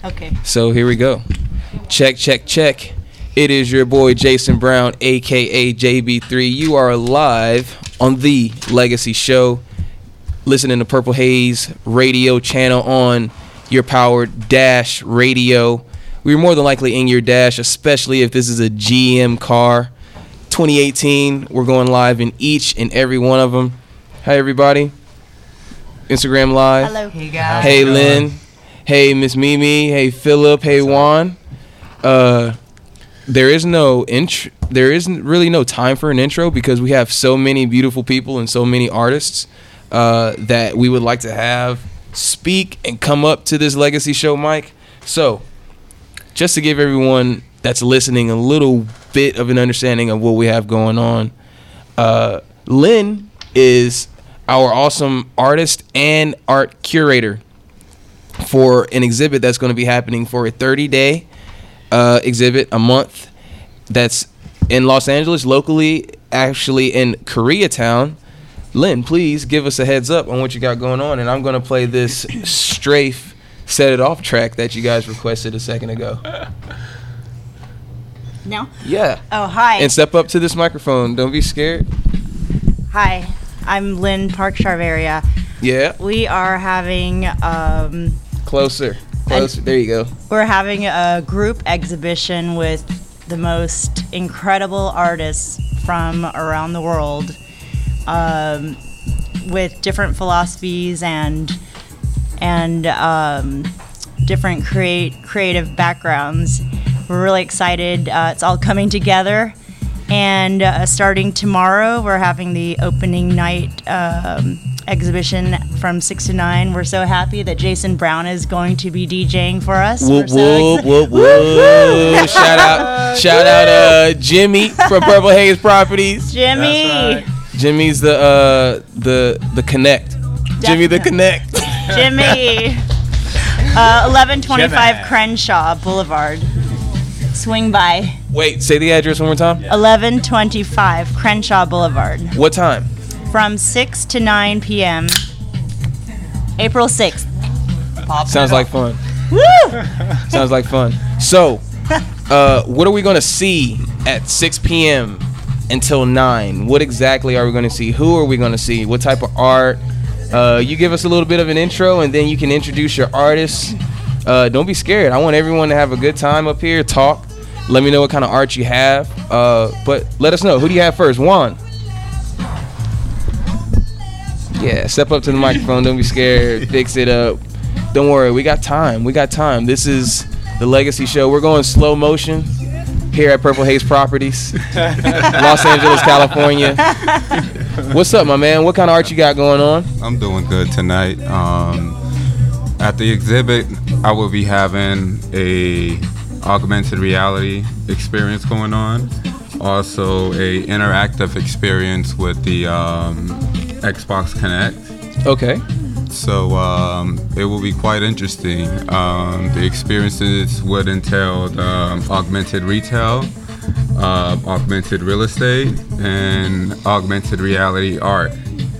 Okay. So here we go. Check, check, check. It is your boy Jason Brown, aka JB3. You are live on the Legacy Show, listening to Purple Haze radio channel on your powered Dash radio. We're more than likely in your Dash, especially if this is a GM car. 2018, we're going live in each and every one of them. Hi, everybody. Instagram Live. Hello. Hey, guys. Hey, Lynn. Hey, Miss Mimi. Hey, Philip. Hey, Juan. There isn't really no time for an intro because we have so many beautiful people and so many artists that we would like to have speak and come up to this Legacy Show mic. So, just to give everyone that's listening a little bit of an understanding of what we have going on, Lynn is our awesome artist and art curator for an exhibit that's going to be happening for a 30-day exhibit, a month, that's in Los Angeles, locally, actually in Koreatown. Lynn, please give us a heads up on what you got going on, and I'm going to play this strafe Set It Off track that you guys requested a second ago. No? Yeah. Oh, hi. And step up to this microphone. Don't be scared. Hi. I'm Lynn Park-Charveria. Yeah. We are having Closer. There you go. We're having a group exhibition with the most incredible artists from around the world, with different philosophies and different creative backgrounds. We're really excited. It's all coming together. And starting tomorrow, we're having the opening night exhibition from 6 to 9. We're so happy that Jason Brown is going to be DJing for us. Whoop, whoop, whoop. Shout out Jimmy from Purple Haze Properties. Jimmy. That's right. Jimmy's the Connect. Definitely. Jimmy the Connect. Jimmy. 1125 Jimmy. Crenshaw Boulevard. Swing by. Wait, say the address one more time. 1125 Crenshaw Boulevard. What time? From 6 to 9 p.m. April 6th. Sounds like fun. Woo! Sounds like fun. So, what are we going to see at 6 p.m. until 9? What exactly are we going to see? Who are we going to see? What type of art? You give us a little bit of an intro, and then you can introduce your artists. Don't be scared. I want everyone to have a good time up here, talk. Let me know what kind of art you have. But let us know. Who do you have first? Juan. Yeah, step up to the microphone. Don't be scared. Fix it up. Don't worry. We got time. This is the Legacy Show. We're going slow motion here at Purple Haze Properties, Los Angeles, California. What's up, my man? What kind of art you got going on? I'm doing good tonight. At the exhibit, I will be having a augmented reality experience going on. Also, a interactive experience with the Xbox Connect. Okay. So it will be quite interesting. The experiences would entail augmented retail, augmented real estate, and augmented reality art.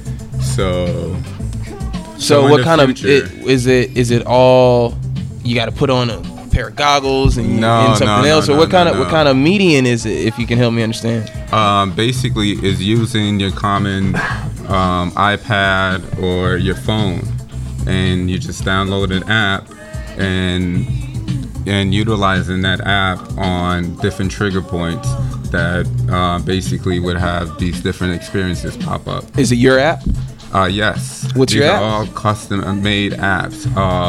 So what kind of is it all you got to put on a pair of goggles and something else, or what kind of medium is it, if you can help me understand? Basically is using your common iPad or your phone, and you just download an app and utilizing that app on different trigger points that basically would have these different experiences pop up. Is it your app? Yes. What's your These app? are all custom-made apps.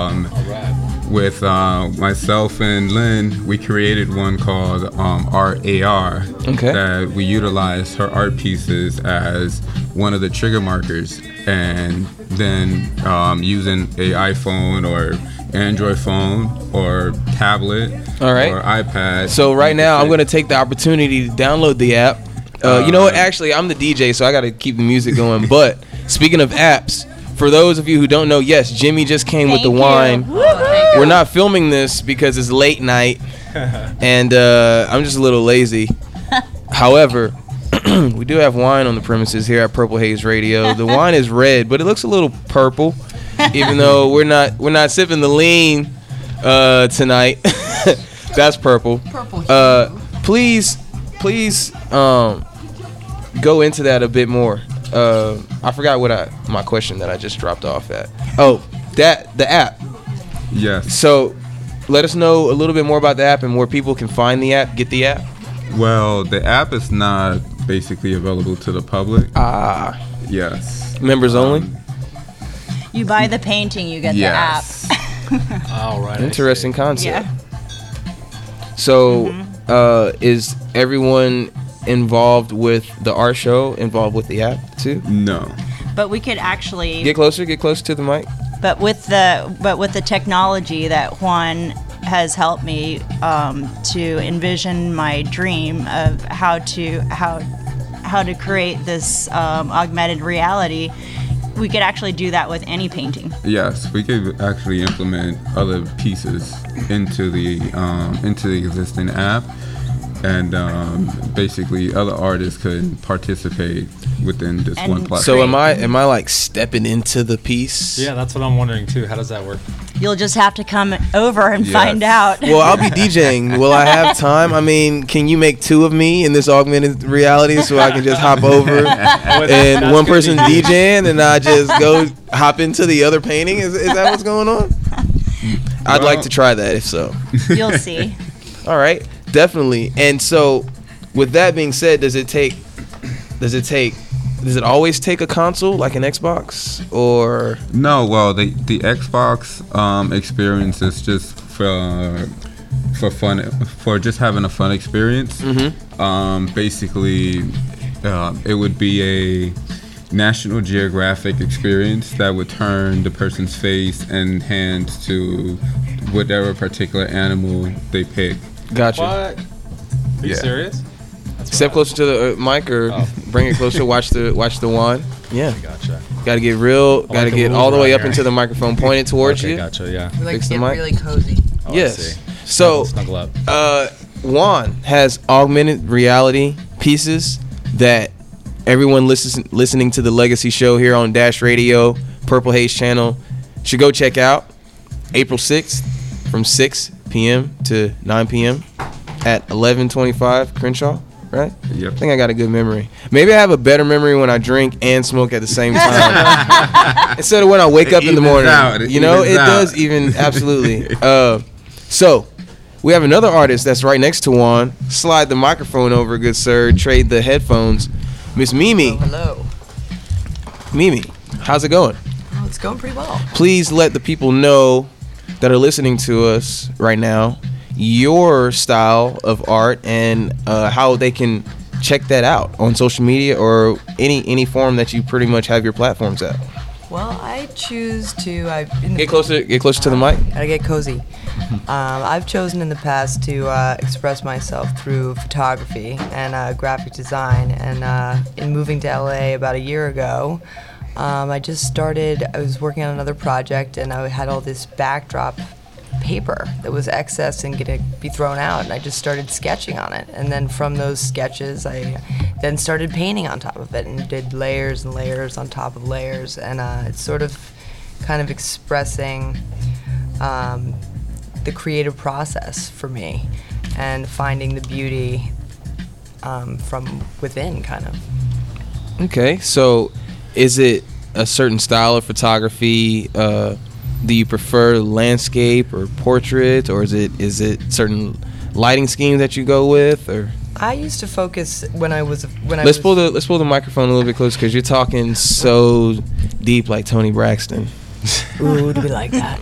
With myself and Lynn, we created one called Art AR. Okay. That we utilized her art pieces as one of the trigger markers, and then using a iPhone or Android phone or tablet All right. or iPad. So right now, I'm going to take the opportunity to download the app. You know what? Actually, I'm the DJ, so I got to keep the music going. But speaking of apps, for those of you who don't know, yes, Jimmy just came with the wine. We're not filming this because it's late night, and I'm just a little lazy. However, we do have wine on the premises here at Purple Haze Radio. The wine is red, but it looks a little purple, even though we're not sipping the lean. tonight. That's purple. Purple. Please, go into that a bit more. I forgot my question that I just dropped off at. Oh, the app. Yes. So, let us know a little bit more about the app and where people can find the app, get the app. Well, the app is not basically available to the public. Yes. Members only. You buy the painting, you get Yes. the app. All right. Interesting concept. Yeah. So, is everyone involved with the art show involved with the app too? No. But we could actually Get closer to the mic. But with the technology that Juan has helped me to envision my dream of how to create this augmented reality, we could actually do that with any painting. Yes, we could actually implement other pieces into the existing app, and basically other artists could participate within this And one platform. So am I like stepping into the piece? Yeah, that's what I'm wondering too. How does that work? You'll just have to come over and Yes. find out. Well, I'll be DJing. Will I have time? I mean, can you make two of me in this augmented reality so I can just hop over and That's one gonna person be- DJing and I just go hop into the other painting? Is that what's going on? I'd Well- like to try that if so. You'll see. All right, definitely. And so, with that being said, does it always take a console like an Xbox or? No, well, the Xbox experience is just for fun, for just having a fun experience. Basically, it would be a National Geographic experience that would turn the person's face and hands to whatever particular animal they pick. Gotcha. What? Are you Yeah. serious? That's Step rad. closer to the mic or Oh. bring it closer. Watch the wand. Yeah. Gotcha. Got to get real. Got to the get rules all the way around up here. into the microphone, point it towards Okay, you. gotcha. Yeah. We like Fix to the get mic. really cozy. Oh, I Yes. see. So, Snuggle up. Juan has augmented reality pieces that everyone listening to the Legacy Show here on Dash Radio, Purple Haze channel, should go check out. April 6th from 6 p.m. to 9 p.m. at 1125 Crenshaw, right? Yep. I think I got a good memory. Maybe I have a better memory when I drink and smoke at the same time instead of when I wake up in the evens morning. out. It You know, evens it out. does even absolutely. So we have another artist that's right next to Juan. Slide the microphone over, good sir. Trade the headphones. Miss Mimi. Hello. Mimi, how's it going? Oh, it's going pretty well. Please let the people know that are listening to us right now your style of art and how they can check that out on social media or any form that you pretty much have your platforms at. Well, I choose to. Get closer to the mic. Gotta get cozy. I've chosen in the past to express myself through photography and graphic design. And in moving to LA about a year ago, I was working on another project, and I had all this backdrop paper that was excess and gonna be thrown out, and I just started sketching on it. And then from those sketches, I then started painting on top of it and did layers and layers on top of layers. And it's sort of kind of expressing the creative process for me and finding the beauty from within, kind of. Okay, so is it a certain style of photography? Do you prefer landscape or portrait, or is it certain lighting schemes that you go with? Or I used to focus let's pull the microphone a little bit closer because you're talking so deep, like Tony Braxton. Ooh, to be like that.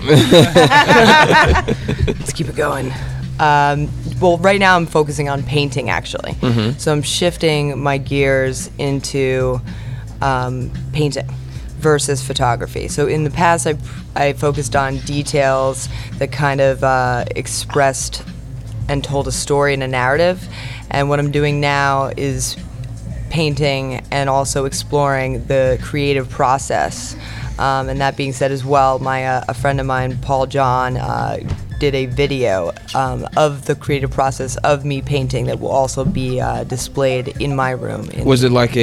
Let's keep it going. Well, right now I'm focusing on painting, actually. Mm-hmm. So I'm shifting my gears into painting versus photography. So in the past, I focused on details that kind of expressed and told a story and a narrative. And what I'm doing now is painting and also exploring the creative process. And that being said as well, a friend of mine, Paul John, did a video of the creative process of me painting that will also be displayed in my room. Was it like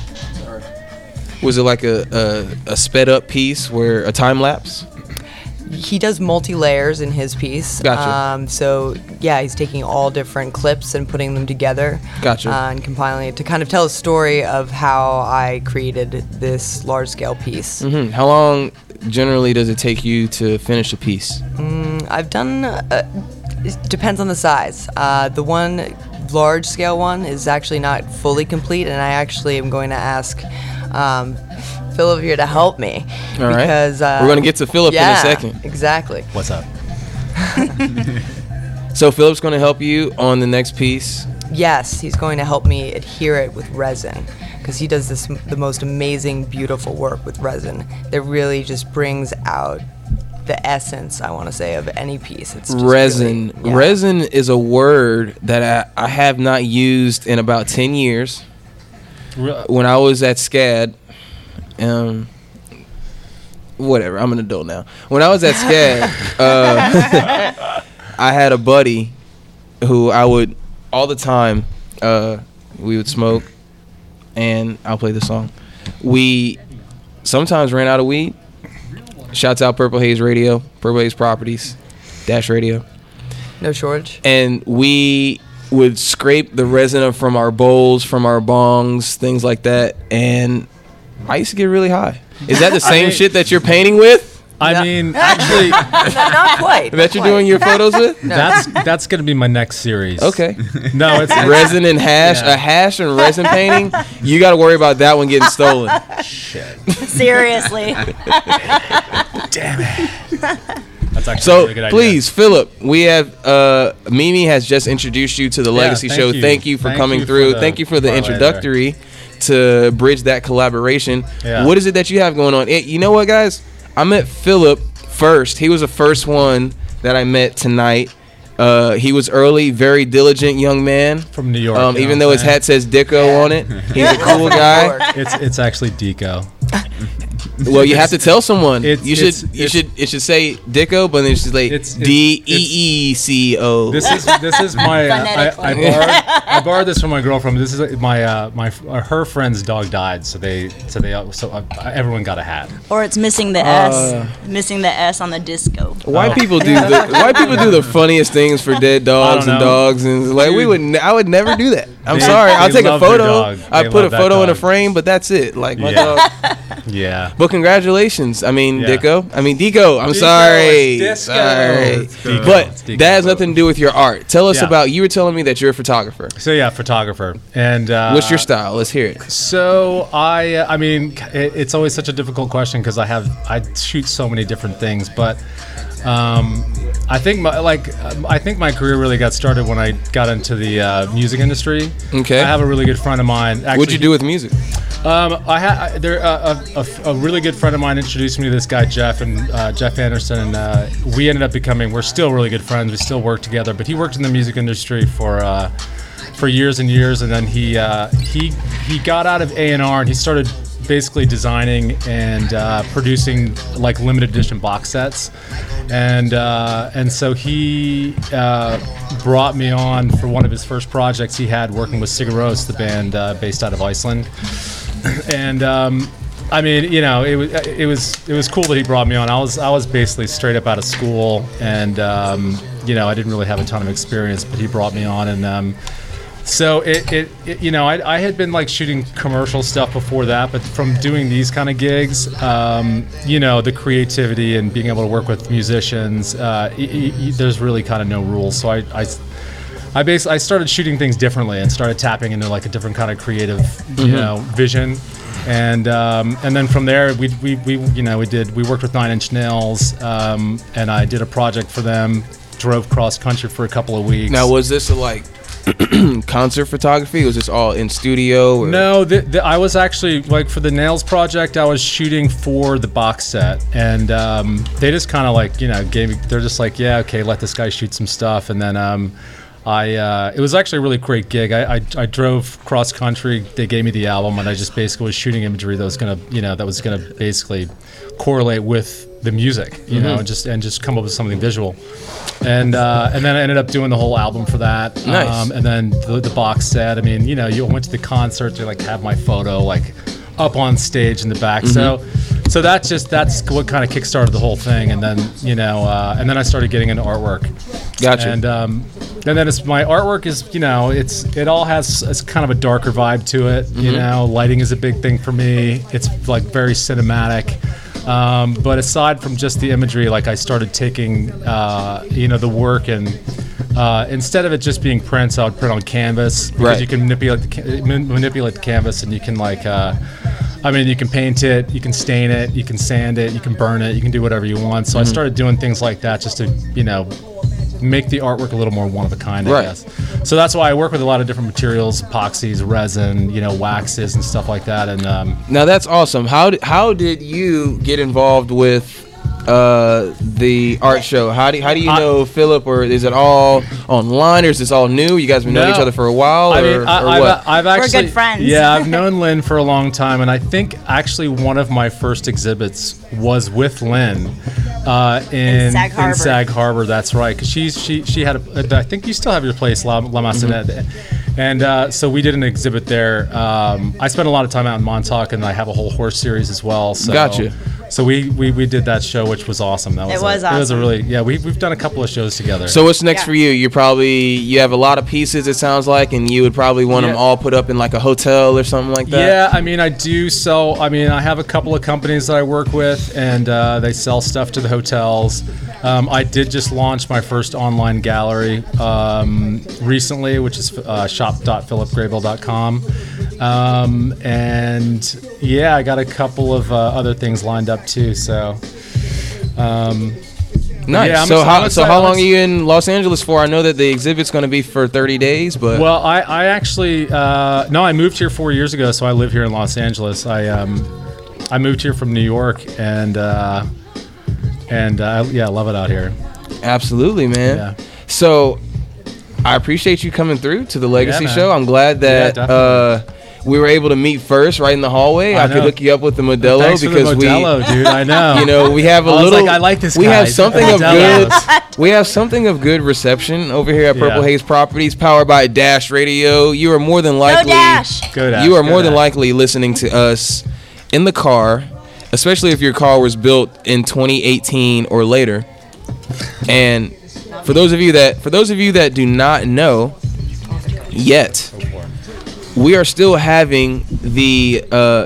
was it like a sped up piece where a time lapse? he does multi-layers in his piece. Gotcha. So yeah, he's taking all different clips and putting them together. Gotcha. And compiling it to kind of tell a story of how I created this large-scale piece. How long generally does it take you to finish a piece? I've done. It depends on the size. The one large-scale one is actually not fully complete, and I actually am going to ask Philip here to help me. All right. Because we're gonna get to Philip in a second. Exactly. What's up? So Philip's gonna help you on the next piece. Yes, he's going to help me adhere it with resin, because he does the most amazing, beautiful work with resin that really just brings out the essence, I want to say, of any piece. It's just Resin. really, yeah. Resin is a word that I have not used in about 10 years. When I was at SCAD, whatever, I'm an adult now. When I was at SCAD, I had a buddy who I would, all the time, we would smoke, and I'll play the song. We sometimes ran out of weed. Shouts out Purple Haze Radio, Purple Haze Properties, Dash Radio. No shortage. And we would scrape the resin from our bowls, from our bongs, things like that. And I used to get really high. Is that the same shit that you're painting with? I mean, actually, Not quite. That you're doing your photos with? that's gonna be my next series. Okay. No, it's Resin and hash, Yeah. a hash and resin painting. You got to worry about that one getting stolen. Seriously. That's actually a So really good idea. please, Philip, we have Mimi has just introduced you to the Legacy thank Show. you. Thank you for Thank coming you for through. the Thank you for the parlay introductory to bridge that collaboration. Yeah. What is it that you have going on? You know what, guys? I met Philip first. He was the first one that I met tonight. He was early, very diligent young man. From New York. you know Even what though I'm his saying? hat says Dicko on it, he's a cool guy. It's actually Deco. Well, you have to tell someone. It's- You should. It should say Dicko, but then it should say It's- DEECO. This is my I borrowed this from my girlfriend. This is her friend's dog died, so everyone got a hat. Or it's missing the S. Missing the S on the disco. White people do the funniest things for dead dogs I and don't know. dogs, and like I would never do that. I'm They- sorry. I'll they take a love their photo. dog. I They put a love that photo in a dog. frame, but that's it. Like my Yeah. dog. Yeah. But congratulations. I mean, Yeah. Deco. I'm Disco, sorry. it's disco. Sorry. It's Deco. But It's Deco. that has nothing to do with your art. Tell us Yeah. about. You were telling me that you're a photographer. So yeah, photographer. And What's your style? Let's hear it. So I mean, it's always such a difficult question because I shoot so many different things, but I think my career really got started when I got into the music industry. Okay. I have a really good friend of mine. Actually, What'd you do with music? A really good friend of mine introduced me to this guy Jeff Anderson, and we ended up we're still really good friends. We still work together, but he worked in the music industry for years and years, and then he got out of A&R and he started basically designing and producing like limited edition box sets, and so he brought me on for one of his first projects he had working with Sigur Rós, the band based out of Iceland. And I mean, you know, it was cool that he brought me on. I was basically straight up out of school, and you know, I didn't really have a ton of experience, but he brought me on, and so it you know, I had been like shooting commercial stuff before that, but from doing these kind of gigs, you know, the creativity and being able to work with musicians, there's really kind of no rules. So I started shooting things differently and started tapping into like a different kind of creative, you know, vision, and then from there we worked with 9 Inch Nails, and I did a project for them, drove cross country for a couple of weeks. Now, was this like concert photography? Was this all in studio? Or? No, I was actually like for the Nails project, I was shooting for the box set, and they just kind of like, you know, they're just like, yeah, okay, let this guy shoot some stuff, and then it was actually a really great gig. I drove cross country. They gave me the album, and I just basically was shooting imagery that was gonna basically correlate with the music, you know, and just come up with something visual. And then I ended up doing the whole album for that. Nice. And then the box set. I mean, you know, you went to the concert, they like have my photo like up on stage in the back. So So that's what kind of kickstarted the whole thing, and then and then I started getting into artwork. Gotcha. And then my artwork is it all has it's kind of a darker vibe to it. Lighting is a big thing for me. It's like very cinematic. But aside from just the imagery, like I started taking the work and instead of it just being prints, I would print on canvas because Right. you can manipulate the canvas, and you can you can paint it, you can stain it, you can sand it, you can burn it, you can do whatever you want. So I started doing things like that just to make the artwork a little more one of a kind, I Right. guess. So that's why I work with a lot of different materials, epoxies, resin, waxes and stuff like that. And Now that's awesome. How did you get involved with the art show? How do you know Philip, or is it all online, or is this all new? You guys been knowing each other for a while, or what? I've actually, We're good friends. Yeah, I've known Lynn for a long time, and I think actually one of my first exhibits was with Lynn in Sag Harbor. Sag Harbor. That's right, because she had I think you still have your place, La Masonette. And so we did an exhibit there. I spent a lot of time out in Montauk, and I have a whole horse series as well. So, Gotcha. So we did that show, which was awesome. That was It was It was a awesome. really we've done a couple of shows together. So what's next Yeah. for you? You have a lot of pieces, it sounds like, and you would probably want them Yeah. all put up in like a hotel or something like that. Yeah, I do sell. I have a couple of companies that I work with, and they sell stuff to the hotels. I did just launch my first online gallery recently, which is shop.philipgraybill.com. And yeah, I got a couple of other things lined up too. So. Nice. Yeah, I'm so excited. how long are you in Los Angeles for? I know that the exhibit's going to be for 30 days, but Well, I actually I moved here 4 years ago, so I live here in Los Angeles. I moved here from New York, and I love it out here. absolutely, man. Yeah. So I appreciate you coming through to the Legacy man. Show. I'm glad Yeah, that definitely. we were able to meet first right in the hallway. I could know. hook you up with the Modelo Thanks because for the Modelo, dude. I know. we have a I was little. like, I like this We guy. have He's something of good. Modelo's. We have something of good reception over here at Purple Yeah. Haze Properties, powered by Dash Radio. You are more than Go likely. Dash! Go Dash, You are go more than Dash. likely listening to us in the car, especially if your car was built in 2018 or later. And for those of you that do not know yet, we are still having the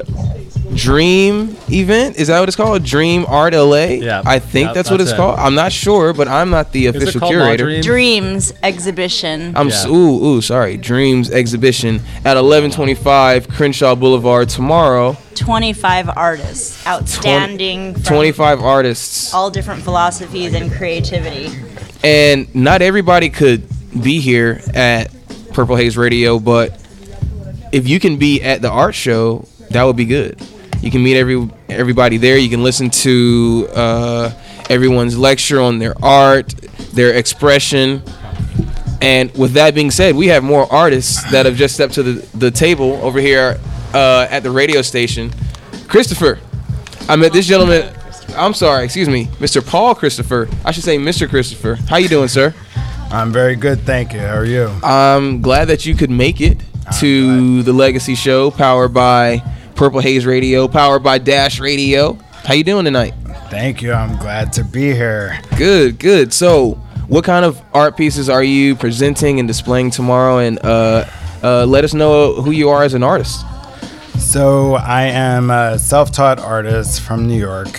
Dream event. Is that what it's called? Dream Art LA? Yeah. I think Yeah, that's what that's it's it. called. I'm not sure, but I'm not the Is it official called curator. Law Dream? Dreams exhibition. Sorry. Dreams exhibition at 1125 Crenshaw Boulevard tomorrow. 25 artists, outstanding, from 25 artists. all different philosophies and creativity. And not everybody could be here at Purple Haze Radio, but if you can be at the art show, that would be good. You can meet everybody there. You can listen to everyone's lecture on their art, their expression. And with that being said, we have more artists that have just stepped to the table over here at the radio station. Christopher, I met this gentleman. I'm sorry, excuse me, Mr. Paul Christopher. I should say Mr. Christopher. How you doing, sir? I'm very good, thank you. How are you? I'm glad that you could make it to the Legacy Show, powered by Purple Haze Radio, powered by Dash Radio. How you doing tonight? Thank you. I'm glad to be here. Good. So, what kind of art pieces are you presenting and displaying tomorrow? And let us know who you are as an artist. So, I am a self-taught artist from New York.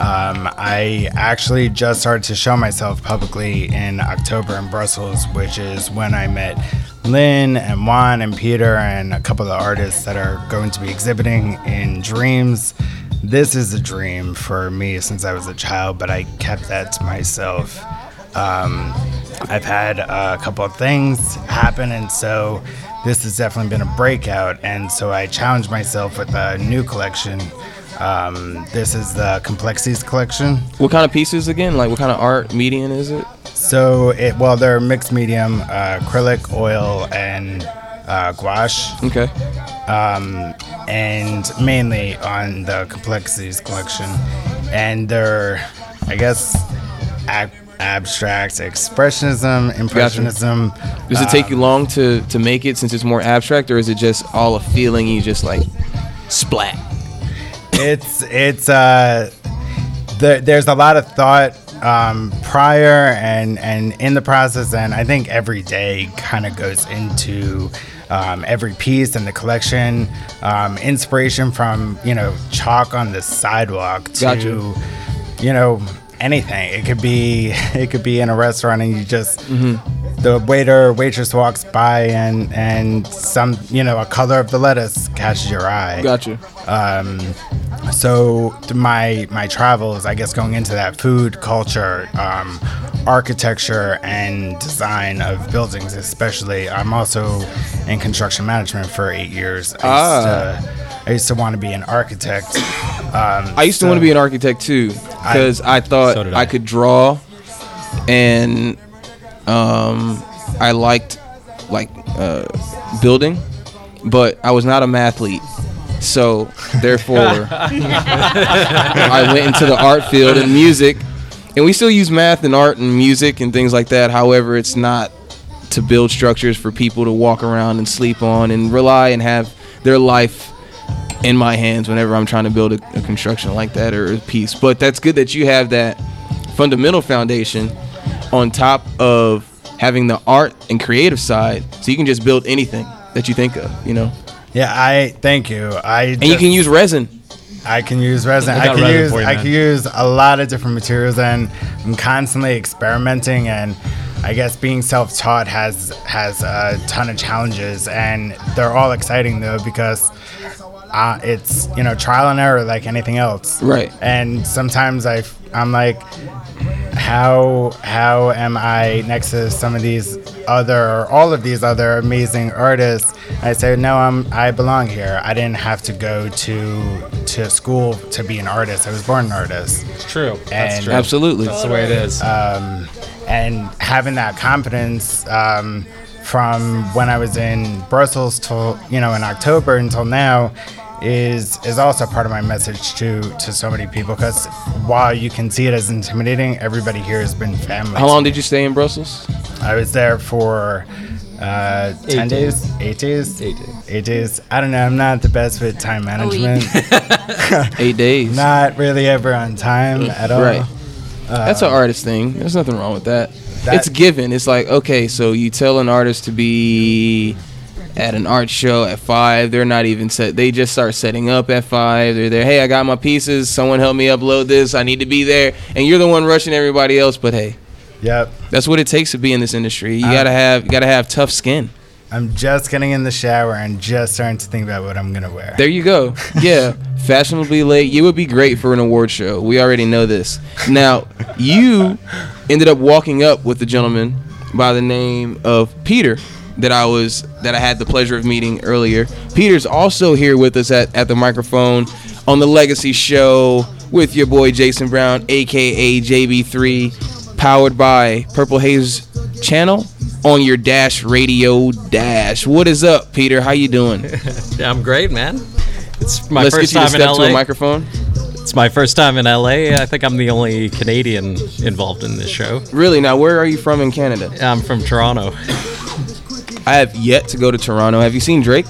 I actually just started to show myself publicly in October in Brussels, which is when I met Lynn and Juan and Peter and a couple of the artists that are going to be exhibiting in Dreams. This is a dream for me since I was a child, but I kept that to myself. I've had a couple of things happen, and so this has definitely been a breakout, and so I challenged myself with a new collection. This is the Complexities collection. What kind of pieces again? Like, what kind of art medium is it? So, they're mixed medium, acrylic, oil, and gouache, Okay. and mainly on the Complexities collection. And they're, I guess, abstract expressionism, impressionism. Does it take you long to make it since it's more abstract, or is it just all a feeling you just like splat? There's a lot of thought prior and in the process, and I think every day kind of goes into every piece in the collection. Inspiration from chalk on the sidewalk to Gotcha. Anything. It could be in a restaurant and you just the waiter or waitress walks by and some a color of the lettuce catches your eye. Gotcha. So my travels, I guess, going into that food, culture, architecture, and design of buildings, especially. I'm also in construction management for 8 years. I used to want to be an architect. I used to want to be an architect too, because I thought So did I I. could draw, and I liked building, but I was not a mathlete. So therefore, I went into the art field and music, and we still use math and art and music and things like that. However, it's not to build structures for people to walk around and sleep on and rely and have their life in my hands whenever I'm trying to build a construction like that or a piece. But that's good that you have that fundamental foundation on top of having the art and creative side, so you can just build anything that you think of, Yeah, I thank you. And you can use resin. I can use resin. I got resin for you, I man. can use a lot of different materials, and I'm constantly experimenting. And I guess being self-taught has a ton of challenges, and they're all exciting though because it's trial and error like anything else. Right. And sometimes I'm like, how am I next to some of these all of these other amazing artists? I say, no, I belong here. I didn't have to go to school to be an artist. I was born an artist. It's true. That's And- true. Absolutely. That's the way it is. And having that confidence from when I was in Brussels till in October until now is also part of my message to so many people, because while you can see it as intimidating, everybody here has been family. How long did you stay in Brussels? I was there for 10 days, 8 days. 8 days. I don't know. I'm not the best with time management. 8 days. Not really ever on time at all. Right. That's an artist thing. There's nothing wrong with that. That- It's given. It's like, okay, so you tell an artist to be at an art show at 5. They're not even set. They just start setting up at 5. They're there. Hey, I got my pieces. Someone help me upload this. I need to be there. And you're the one rushing everybody else. But hey, Yep. that's what it takes to be in this industry. You gotta have tough skin. I'm just getting in the shower and just starting to think about what I'm gonna wear. There you go. Yeah, fashionably late. You would be great for an award show. We already know this. Now, you ended up walking up with a gentleman by the name of Peter that I had the pleasure of meeting earlier. Peter's also here with us at the microphone on the Legacy Show with your boy Jason Brown, aka JB3, powered by Purple Haze Channel on your Dash Radio Dash. What is up, Peter? How you doing? I'm great, man. It's my Let's first get you to time in step to a LA. microphone. It's my first time in LA. I think I'm the only Canadian involved in this show. Really? Now, where are you from in Canada? I'm from Toronto. I have yet to go to Toronto. Have you seen Drake?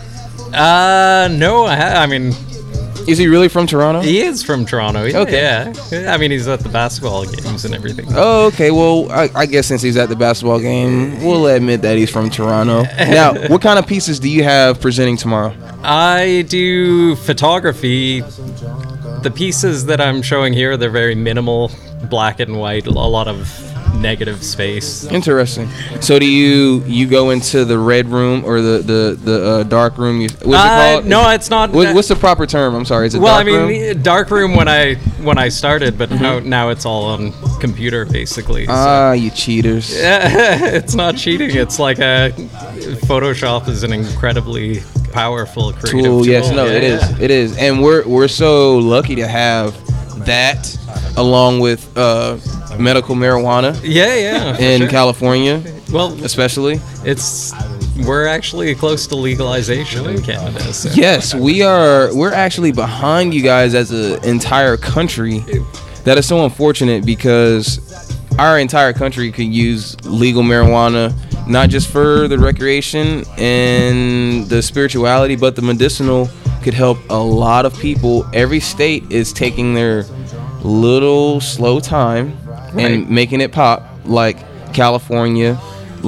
No, I mean, Is he really from Toronto? he is from Toronto. Okay. Yeah. I mean, he's at the basketball games and everything. Oh, okay. Well, I guess since he's at the basketball game, we'll admit that he's from Toronto. Now, what kind of pieces do you have presenting tomorrow? I do photography. The pieces that I'm showing here, they're very minimal, black and white, a lot of negative space. Interesting. So do you go into the red room or the dark room? What's it called? No, it's not. What's the proper term? I'm sorry. Is it Well, dark room? dark room when I started, but now it's all on computer basically. So. Ah, you cheaters. It's not cheating. It's like Photoshop is an incredibly powerful creative Tool. tool. Yes, no, Yeah, it is. yeah. It is, and we're so lucky to have that along with medical marijuana Yeah, for in sure. California, Well, especially. we're actually close to legalization in Canada. So. Yes, we're actually behind you guys as an entire country. That is so unfortunate because our entire country could use legal marijuana, not just for the recreation and the spirituality, but the medicinal could help a lot of people. Every state is taking their little slow time and making it pop, like California,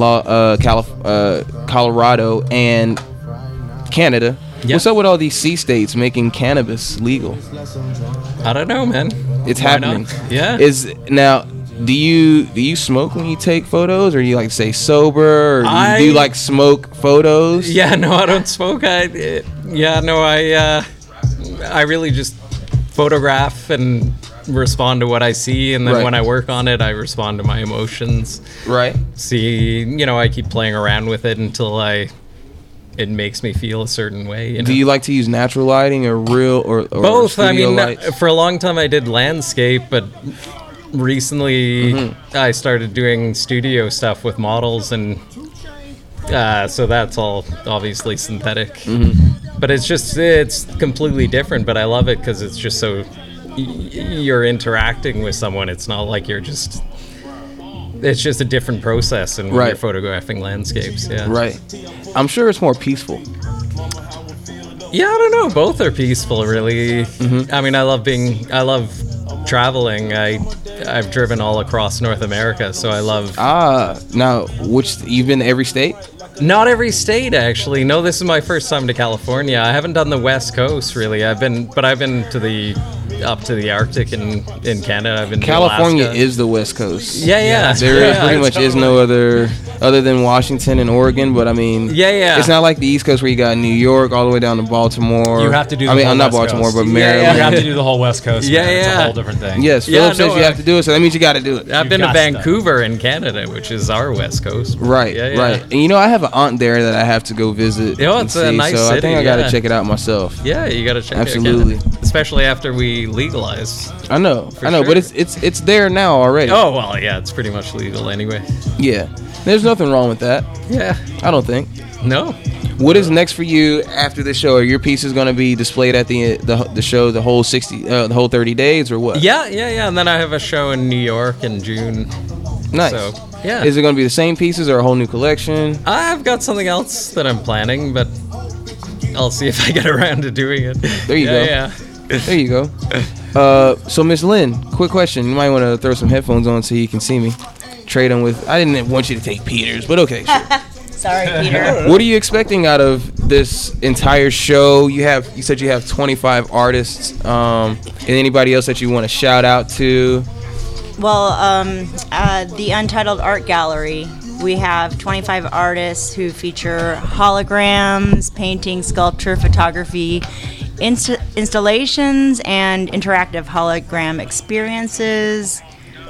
Colorado, and Canada. Yeah. What's up with all these C states making cannabis legal? I don't know, man. It's Why happening. not? Yeah. Do you smoke when you take photos, or do you like to stay sober, or do you like smoke photos? Yeah, no, I don't smoke. I really just photograph and respond to what I see, and then Right. when I work on it, I respond to my emotions. Right. See, I keep playing around with it until it makes me feel a certain way. Do you like to use natural lighting or real or Both? I studio mean, lights? for a long time I did landscape, but recently I started doing studio stuff with models, and so that's all obviously synthetic. But it's completely different, but I love it because it's just so you're interacting with someone. It's not like it's just a different process, and when Right. you're photographing landscapes. Yeah. Right. I'm sure it's more peaceful. Yeah, I don't know. Both are peaceful, really. I mean, I love traveling. I've driven all across North America, so I love. Now, you've been to every state? Not every state, actually. No, this is my first time to California. I haven't done the West Coast, really. I've been up to the Arctic in Canada. I've been California to Alaska. is the West Coast. Yeah. There pretty much is no other than Washington and Oregon, but I mean, Yeah. it's not like the East Coast where you got New York all the way down to Baltimore. You have to do the I mean, whole not West Baltimore, Coast. but You Maryland. have to do the whole West Coast. Yeah, man. It's a yeah. whole different thing. Yes, Yeah, Philip says no, you have to do it, so that means you got to do it. I've been to got to. Vancouver in Canada, which is our West Coast. Right, Yeah. right. And I have an aunt there that I have to go visit. Yeah, and it's a see, nice so I think city, I got to yeah. check it out myself. Yeah, you got to check Absolutely. it. Canada. Especially after we legalize. I know, sure. but it's there now already. Oh, well, yeah, it's pretty much legal anyway. Yeah, there's nothing wrong with that. Yeah. I don't think. No. What is next for you after the show? Are your pieces going to be displayed at the show the whole 30 days or what? Yeah. And then I have a show in New York in June. Nice. So, yeah. Is it going to be the same pieces or a whole new collection? I've got something else that I'm planning, but I'll see if I get around to doing it. There you go. Yeah. There you go. So Miss Lynn, quick question. You might want to throw some headphones on so you can see me. Trade them with. I didn't want you to take Peter's, but okay. Sure. Sorry, Peter. What are you expecting out of this entire show? You said you have 25 artists. And anybody else that you want to shout out to? Well, the Untitled Art Gallery, we have 25 artists who feature holograms, painting, sculpture, photography, installations, and interactive hologram experiences,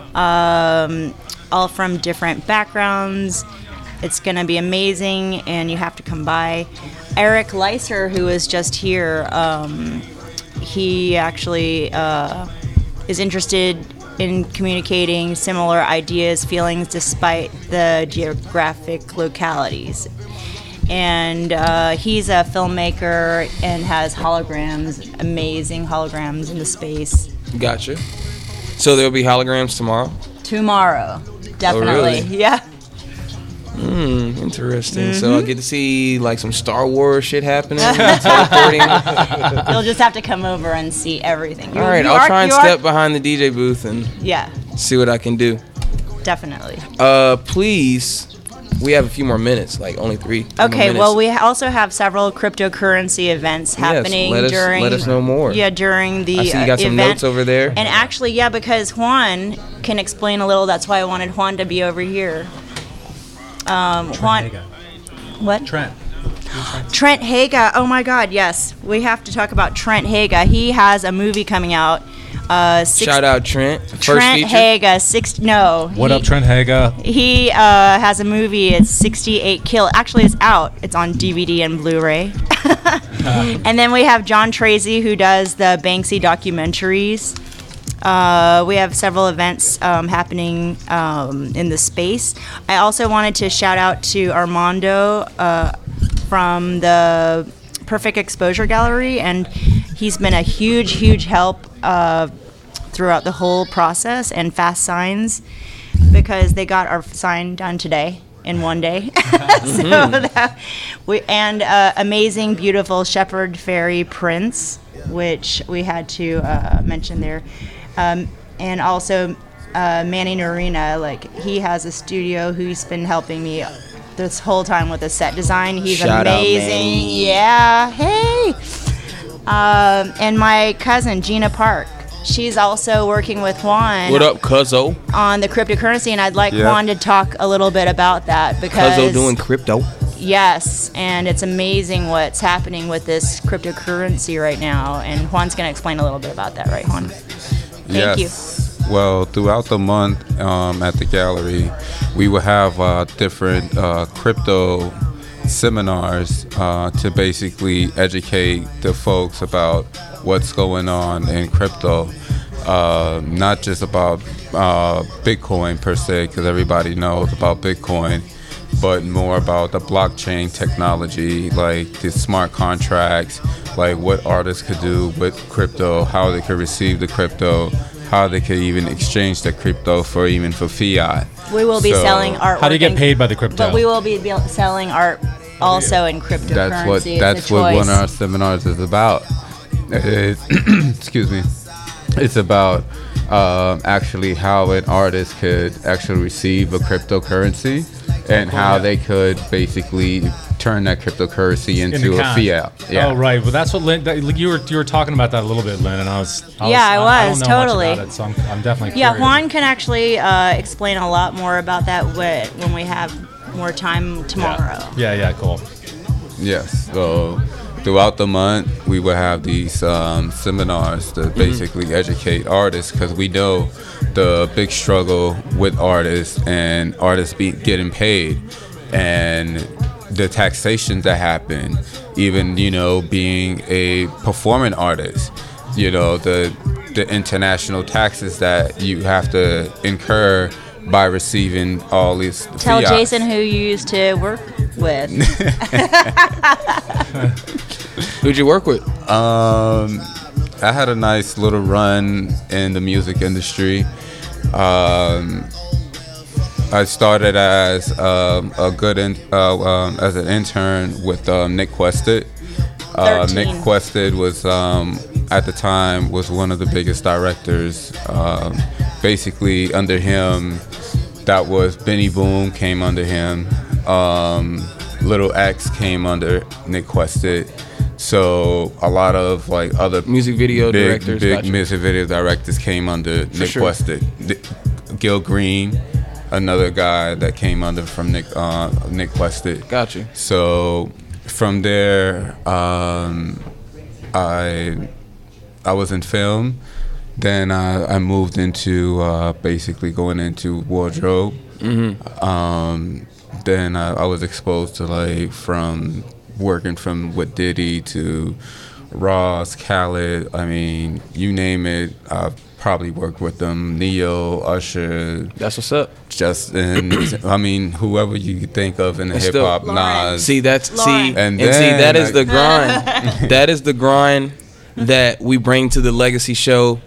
all from different backgrounds. It's going to be amazing, and you have to come by. Eric Leiser, who was just here, he actually is interested in communicating similar ideas, feelings, despite the geographic localities. And he's a filmmaker and has holograms, amazing holograms in the space. Gotcha. So there'll be holograms tomorrow? Tomorrow, definitely. really? Yeah. Interesting. So I get to see like some Star Wars shit happening, teleporting. You'll just have to come over and see everything. All right, I'll try and step behind the DJ booth and Yeah, see what I can do. definitely. Please, we have a few more minutes, like only three. Okay, well, we also have several cryptocurrency events happening during. Let us know more. Yeah, during the I see you got some event. notes over there. And actually, yeah, because Juan can explain a little. That's why I wanted Juan to be over here. Juan. What? Trent Haga. Oh my God, yes. We have to talk about Trent Haga. He has a movie coming out. Shout out Trent. First Trent feature. Haga. What up, Trent Haga? He has a movie. It's 68 Kill. Actually, it's out. It's on DVD and Blu-ray. And then we have John Tracy, who does the Banksy documentaries. We have several events happening in the space. I also wanted to shout out to Armando from the Perfect Exposure Gallery, and he's been a huge help throughout the whole process, and Fast Signs, because they got our sign done today. in one day. Amazing, beautiful Shepherd Fairy Prince, which we had to mention there, and also Manny Norina. Like, he has a studio who's been helping me this whole time with the set design. He's Shout out, amazing. Manny. Yeah, hey. And my cousin Gina Park. She's also working with Juan. What up, Cuzzo? On the cryptocurrency, and I'd like Yeah. Juan to talk a little bit about that because Cuzzo doing crypto. yes, and it's amazing what's happening with this cryptocurrency right now, and Juan's going to explain a little bit about that, right, Juan? Thank you. Well, throughout the month at the gallery, we will have different crypto seminars to basically educate the folks about what's going on in crypto. Not just about Bitcoin per se, because everybody knows about Bitcoin, but more about the blockchain technology, like the smart contracts, like what artists could do with crypto, how they could receive the crypto, how they could even exchange the crypto for fiat. We will be So, selling artwork. How do you get and- paid by the crypto? But we will be selling art also in cryptocurrency. That's what one of our seminars is about. Excuse me. It's about actually how an artist could actually receive a cryptocurrency and how they could basically turn that cryptocurrency into a fiat. Yeah. Oh, right. Well, that's what Lynn. You were talking about that a little bit, Lynn, and I was. Yeah, I was, don't know totally. Much about it, so I'm definitely. Yeah, curious. Juan can actually explain a lot more about that when we have more time tomorrow. Yeah, cool. Yes. So throughout the month, we will have these seminars to basically educate artists, because we know the big struggle with artists and artists getting paid, and the taxations that happen, even being a performing artist, the international taxes that you have to incur by receiving all these Tell fiats. Jason who you used to work with. Who'd you work with? I had a nice little run in the music industry. I started as as an intern with Nick Quested. Nick 13. Quested was at the time was one of the biggest directors. Basically under him, that was Benny Boom came under him. Little X came under Nick Quested. So a lot of like other Music video big directors. Gotcha. music video directors came under Nick sure. Quested. Gil Green, another guy that came under from Nick Quested. Gotcha. So from there, I was in film. Then I moved into basically going into wardrobe. Mm-hmm. Then I was exposed to like from working from with Diddy to Ross, Khaled. I mean, you name it. I've probably worked with them. Neo, Usher, That's what's up. Justin. I mean, whoever you could think of in the And hip still- hop, Lauren. Nas. See, that's Lauren. and And see then, that is the like- grind. That is the grind that we bring to the Legacy Show.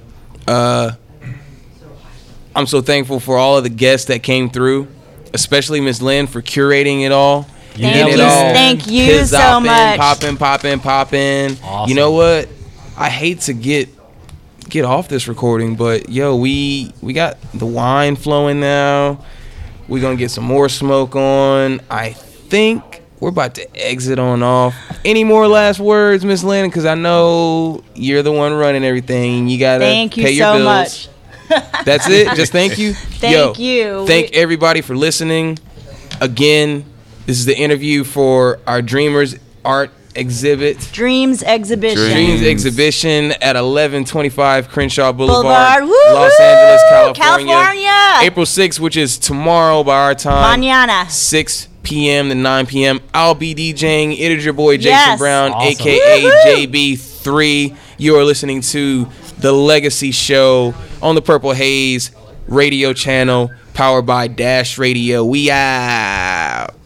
I'm so thankful for all of the guests that came through, especially Miss Lynn for curating it all. Thank getting you. it all Thank you so pizzopping, much. Popping. Awesome. You know what? I hate to get off this recording, but yo, we got the wine flowing now. We're gonna get some more smoke on. I think we're about to exit on off. Any more last words, Miss Lynn? Because I know you're the one running everything. You gotta Thank you pay your so bills. much. That's it. Just thank you. Thank you. Thank everybody for listening. Again, this is the interview for our Dreamers Art Exhibit. Dreams Exhibition. Dreams Dreams. Exhibition at 1125 Crenshaw Boulevard, Boulevard. Los Angeles, Woo-hoo! California. California. April 6th, which is tomorrow by our time. Mañana. 6 p.m. to 9 p.m. I'll be DJing. It is your boy Jason Yes. Brown, Awesome. a.k.a. Woo-hoo! JB3. You are listening to The Legacy Show on the Purple Haze radio channel, powered by Dash Radio. We out.